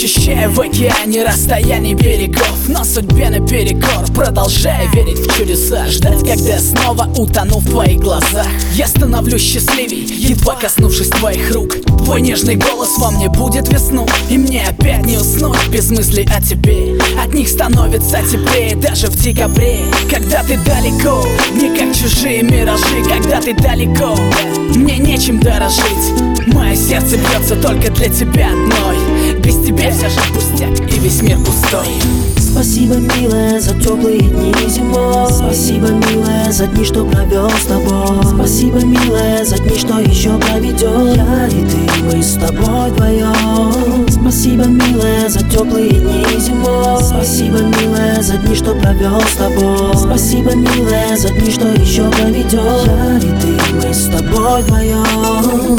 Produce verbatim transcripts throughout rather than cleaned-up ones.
ощущая в океане расстояние берегов, но судьбе наперекор, продолжая верить в чудеса, ждать, когда снова утону в твоих глазах. Я становлюсь счастливей, едва коснувшись твоих рук. Твой нежный голос во мне будет весну, и мне опять не уснуть без мыслей о тебе. От них становится теплее даже в декабре. Когда ты далеко, не как чужие миражи. Когда ты далеко, мне нечем дорожить. Мое сердце бьется только для тебя одной. Без тебя вся жизнь пустяк и весь мир пустой. Спасибо, милая, за теплые дни зимой. Спасибо, милая, за дни, что провел с тобой. Спасибо, милая, за дни, что еще проведем. Я и ты, мы с тобой вдвоем. Спасибо, милая, за теплые дни зимой. Спасибо, милая, за дни, что провел с тобой. Спасибо, милая, за дни, что еще проведем. Я и ты, мы с тобой вдвоем.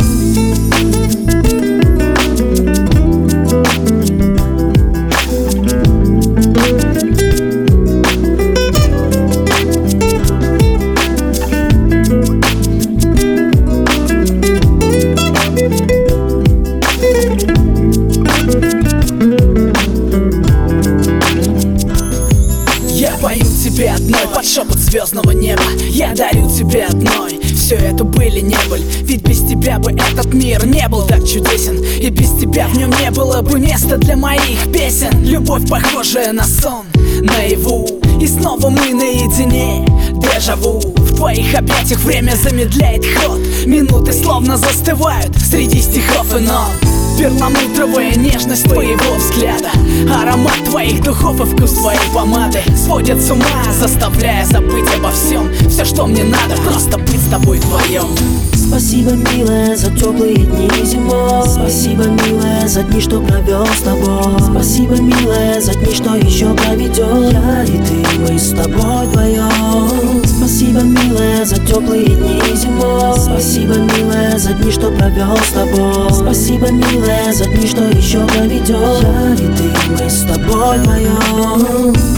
Тебе одной под шепот звездного неба. Я дарю тебе одной. Все это были не боль, ведь без тебя бы этот мир не был так чудесен. И без тебя в нем не было бы места для моих песен. Любовь, похожая на сон, наяву, и снова мы наедине. Дежаву. В твоих объятиях время замедляет ход. Минуты словно застывают среди стихов и нот. Перламутровая нежность твоего взгляда, аромат твоих духов и вкус твоей помады сводят с ума, заставляя забыть обо всем. Все, что мне надо, просто быть с тобой вдвоем. Спасибо, милая, за теплые дни зимой. Спасибо, милая, за дни, что провел с тобой. Спасибо, милая, за дни, что еще проведем. Я и ты, мы с тобой вдвоем. Спасибо, милая, за теплые дни зимой. Спасибо, милая, за дни, что провел с тобой. Спасибо, милая, за дни, что еще проведем. Я и ты, мы с тобой вдвоем.